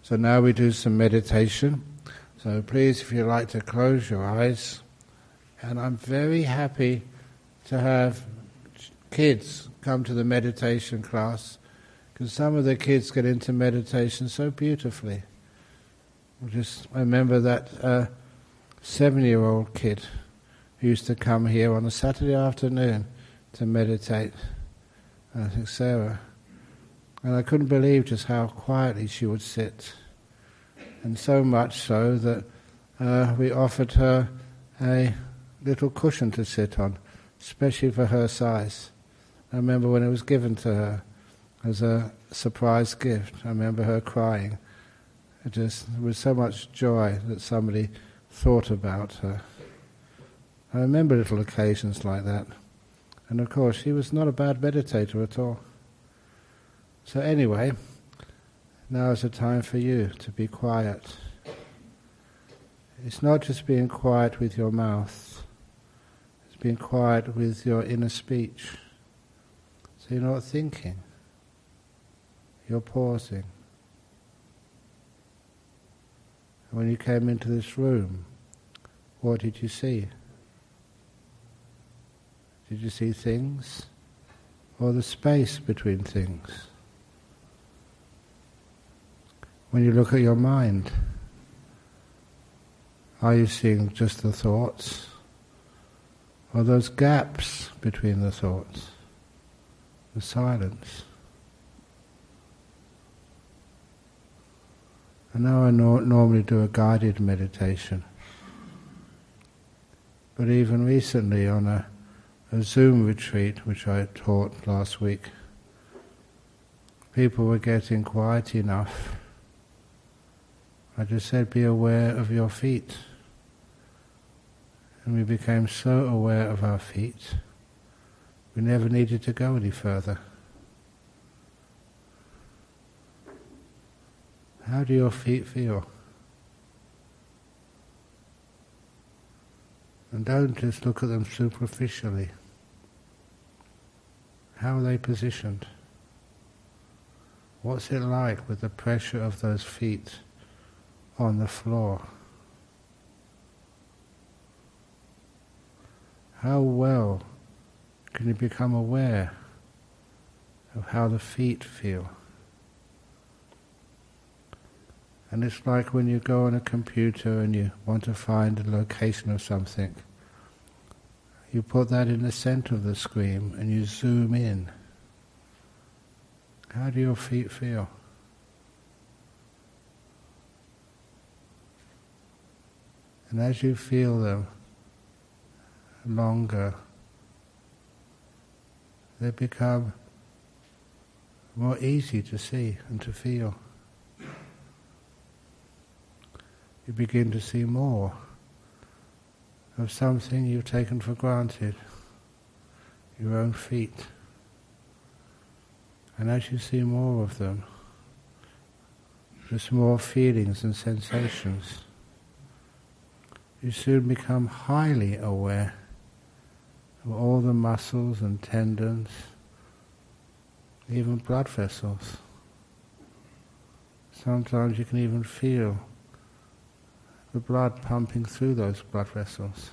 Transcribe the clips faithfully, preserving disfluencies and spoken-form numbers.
So now we do some meditation. So please, if you'd like to close your eyes. And I'm very happy to have kids come to the meditation class, because some of the kids get into meditation so beautifully. Just I remember that uh, seven-year-old kid who used to come here on a Saturday afternoon to meditate. I think Sarah. And I couldn't believe just how quietly she would sit. And so much so that uh, we offered her a little cushion to sit on, especially for her size. I remember when it was given to her as a surprise gift, I remember her crying. It just there was so much joy that somebody thought about her. I remember little occasions like that. And of course, she was not a bad meditator at all. So anyway, now is the time for you to be quiet. It's not just being quiet with your mouth. It's being quiet with your inner speech. So you're not thinking. You're pausing. When you came into this room, what did you see? Did you see things? Or the space between things? When you look at your mind, are you seeing just the thoughts? Or those gaps between the thoughts? The silence? And now I no- normally do a guided meditation. But even recently on a, a Zoom retreat, which I taught last week, people were getting quiet enough. I just said, be aware of your feet. And we became so aware of our feet, we never needed to go any further. How do your feet feel? And don't just look at them superficially. How are they positioned? What's it like with the pressure of those feet on the floor? How well can you become aware of how the feet feel? And it's like when you go on a computer and you want to find the location of something. You put that in the center of the screen and you zoom in. How do your feet feel? And as you feel them longer, they become more easy to see and to feel. You begin to see more of something you've taken for granted, your own feet. And as you see more of them, just more feelings and sensations, you soon become highly aware of all the muscles and tendons, even blood vessels. Sometimes you can even feel the blood pumping through those blood vessels.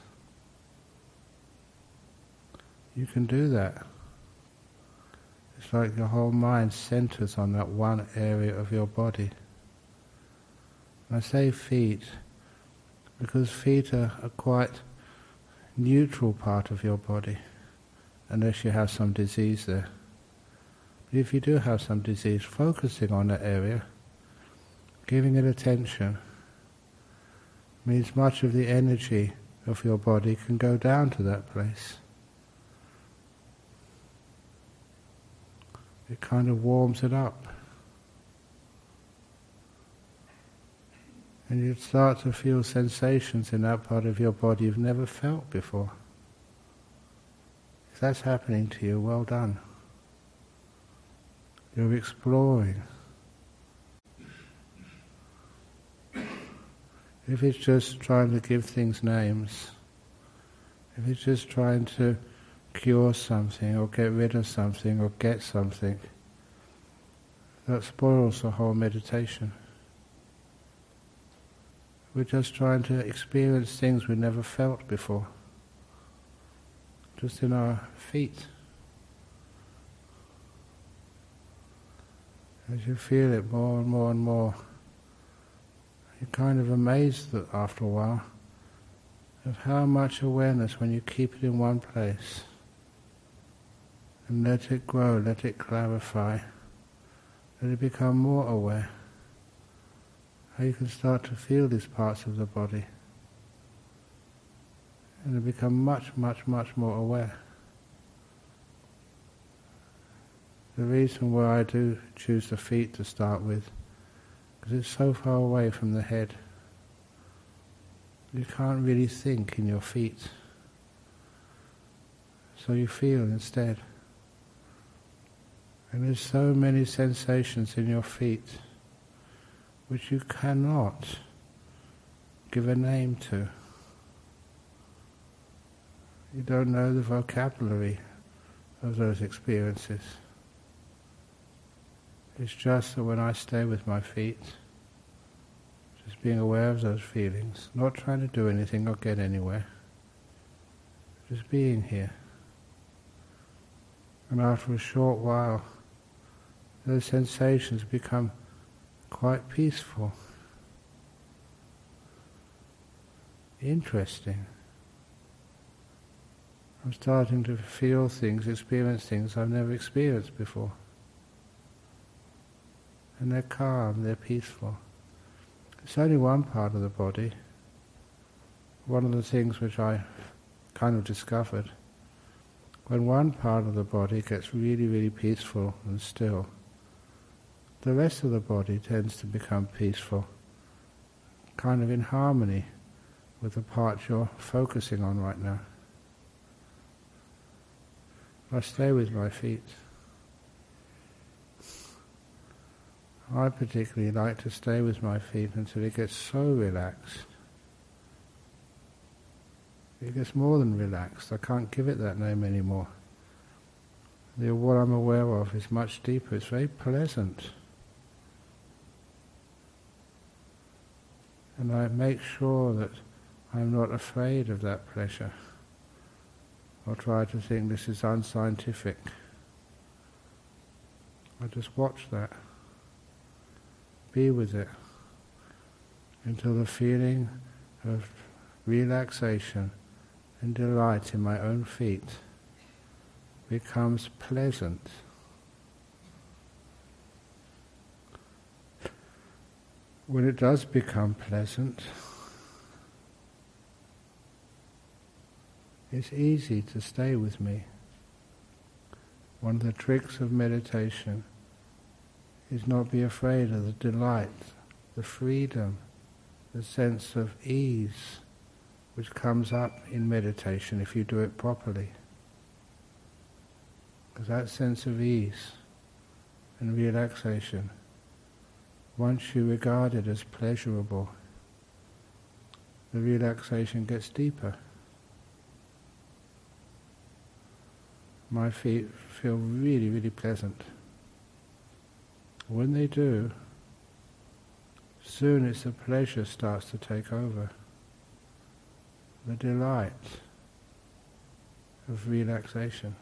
You can do that. It's like your whole mind centers on that one area of your body. And I say feet because feet are a quite neutral part of your body, unless you have some disease there. But if you do have some disease, focusing on that area, giving it attention, means much of the energy of your body can go down to that place. It kind of warms it up. And you start to feel sensations in that part of your body you've never felt before. If that's happening to you, well done. You're exploring. If it's just trying to give things names, if it's just trying to cure something or get rid of something or get something, that spoils the whole meditation. We're just trying to experience things we never felt before, just in our feet. As you feel it more and more and more, you're kind of amazed that after a while of how much awareness when you keep it in one place and let it grow, let it clarify, let it become more aware. How you can start to feel these parts of the body and to become much, much, much more aware. The reason why I do choose the feet to start with, because it's so far away from the head. You can't really think in your feet, so you feel instead. And there's so many sensations in your feet which you cannot give a name to. You don't know the vocabulary of those experiences. It's just that when I stay with my feet, just being aware of those feelings, not trying to do anything or get anywhere, just being here. And after a short while, those sensations become quite peaceful, interesting. I'm starting to feel things, experience things I've never experienced before. And they're calm, they're peaceful. It's only one part of the body. One of the things which I kind of discovered, when one part of the body gets really, really peaceful and still, the rest of the body tends to become peaceful, kind of in harmony with the part you're focusing on right now. I stay with my feet. I particularly like to stay with my feet until it gets so relaxed. It gets more than relaxed. I can't give it that name anymore. The, what I'm aware of is much deeper. It's very pleasant. And I make sure that I'm not afraid of that pleasure, or try to think this is unscientific. I just watch that, be with it, until the feeling of relaxation and delight in my own feet becomes pleasant. When it does become pleasant, it's easy to stay with me. One of the tricks of meditation is not be afraid of the delight, the freedom, the sense of ease which comes up in meditation if you do it properly. Because that sense of ease and relaxation, once you regard it as pleasurable, the relaxation gets deeper. My feet feel really, really pleasant. When they do, soon it's the pleasure starts to take over. The delight of relaxation.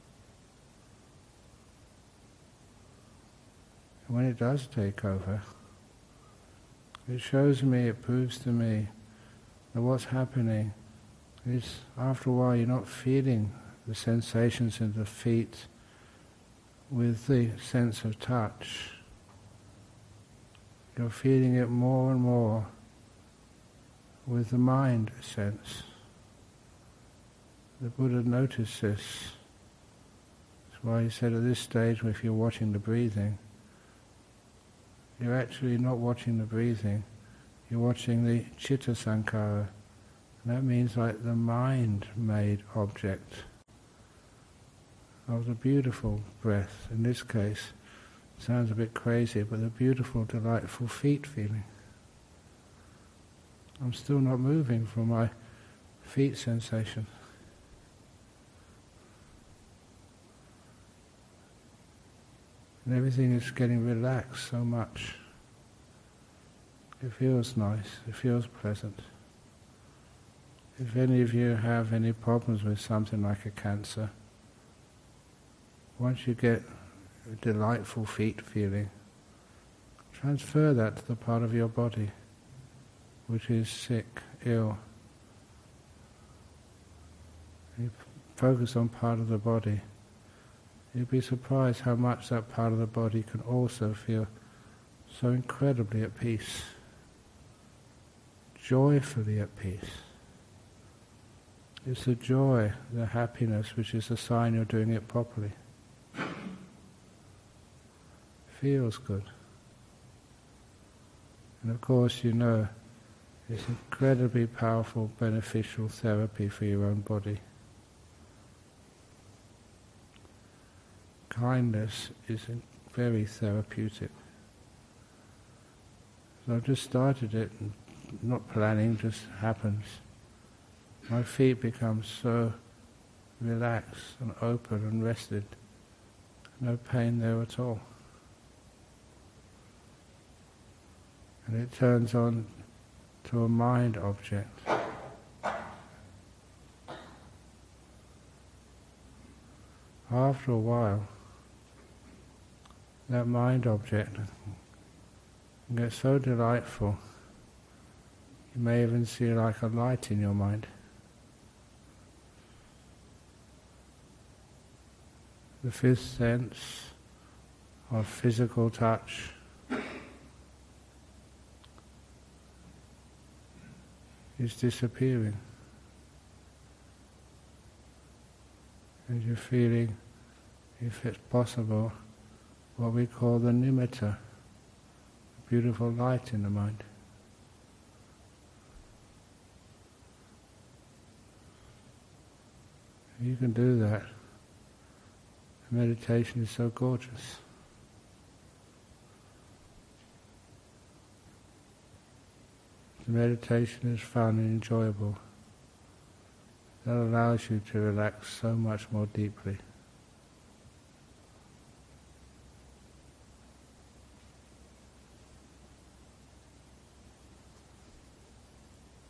And when it does take over, it shows me, it proves to me that what's happening is after a while you're not feeling the sensations in the feet with the sense of touch. You're feeling it more and more with the mind sense. The Buddha noticed this. That's why he said at this stage, if you're watching the breathing, you're actually not watching the breathing, you're watching the citta sankhara. And that means like the mind-made object of the beautiful breath. In this case, it sounds a bit crazy, but the beautiful, delightful feet feeling. I'm still not moving from my feet sensation. And everything is getting relaxed so much. It feels nice, it feels pleasant. If any of you have any problems with something like a cancer, once you get a delightful feet feeling, transfer that to the part of your body which is sick, ill. You focus on part of the body. You'd be surprised how much that part of the body can also feel so incredibly at peace, joyfully at peace. It's the joy, the happiness, which is a sign you're doing it properly. Feels good. And of course, you know, it's incredibly powerful, beneficial therapy for your own body. Kindness is very therapeutic. So I've just started it, not planning, just happens. My feet become so relaxed and open and rested. No pain there at all. And it turns on to a mind object. After a while, that mind object gets so delightful, you may even see like a light in your mind. The fifth sense of physical touch is disappearing. And you're feeling, if it's possible, what we call the nimitta, a beautiful light in the mind. You can do that. Meditation is so gorgeous. The meditation is fun and enjoyable. That allows you to relax so much more deeply.